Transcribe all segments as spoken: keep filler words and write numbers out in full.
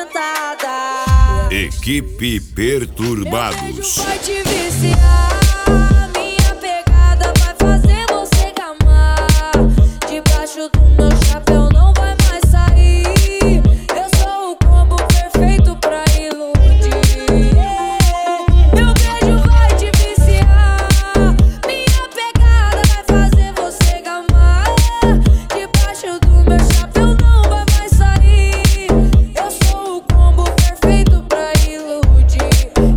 sentada. Equipe Perturbados. Vai te viciar. Minha pegada vai fazer você gamar. Debaixo do meu chapéu não vai mais sair. Eu sou o combo perfeito pra iludir. Meu beijo vai te viciar. Minha pegada vai fazer você gamar. Debaixo do meu chapéu não vai mais sair. Eu sou o combo perfeito pra iludir.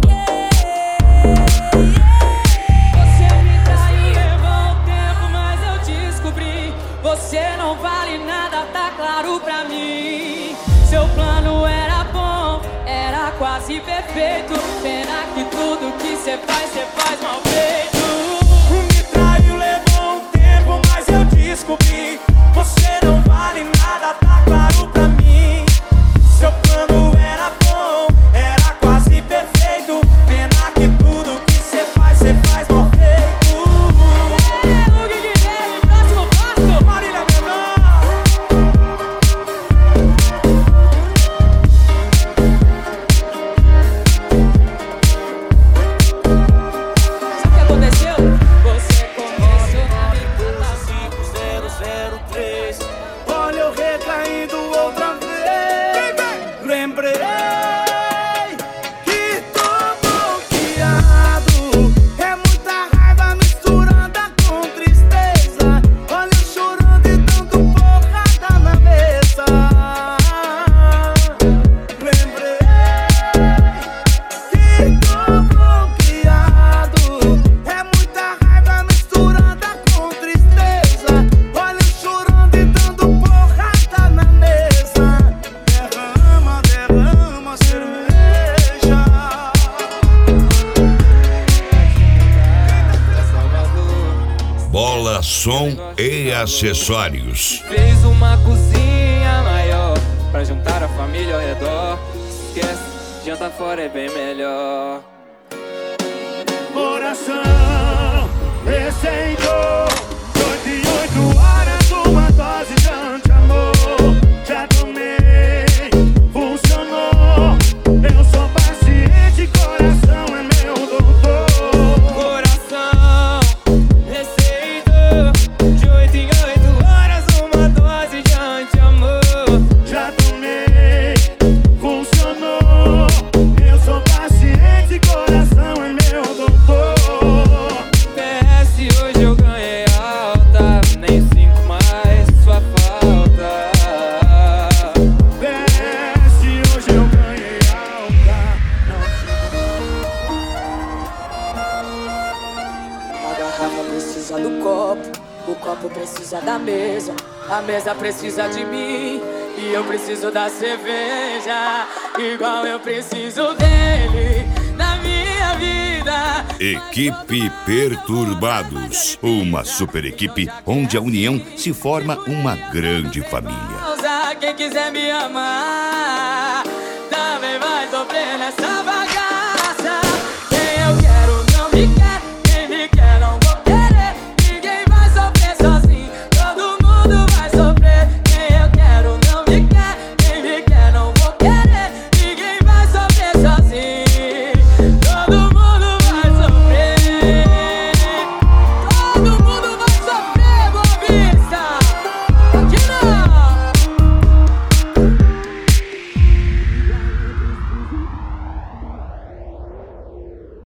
Você me traiu, levou um tempo, mas eu descobri. Você não vale nada, tá claro pra mim. Seu plano era bom, era quase perfeito. Pena que tudo que cê faz, cê faz mal feito. Me traiu, levou um tempo, mas eu descobri. Você não vale nada, tá claro pra mim. Seu plano era bom, era quase perfeito. Pena que tudo que cê faz, cê faz mal feito. É o Guilherme, próximo passo. Marília Menor. Sabe o que aconteceu? Você começou na minha cinco zero zero três. Olha eu recaindo outra vez. Lembrei que tô bloqueado. É muita raiva misturada com tristeza. Olha eu chorando e dando porrada na mesa. Lembrei que tô bloqueado. É muita raiva misturada com tristeza. Olha eu chorando e dando porrada na mesa. Derrama, derrama cerveja. Bola, som e acessórios. Fez uma cozinha maior pra juntar a família ao redor. Esquece, janta fora é bem melhor. Coração receitou oito e oito horas, uma dose de anti-amor. Já tomei, funcionou. Eu sou paciente, coração é meu doutor. Coração, receita de oito em oito horas, uma dose de anti-amor. Já tomei, funcionou. Eu sou paciente, coração é meu doutor. P S hoje eu ganhei alta, nem sinto mais sua falta. P S hoje eu ganhei alta. A garrafa precisa do copo, o copo precisa da mesa, a mesa precisa de mim e eu preciso da cerveja, igual eu preciso dele na minha vida. Equipe Perturbados. Uma super equipe onde a união se forma uma grande família. Quem quiser me amar também vai sofrer nessa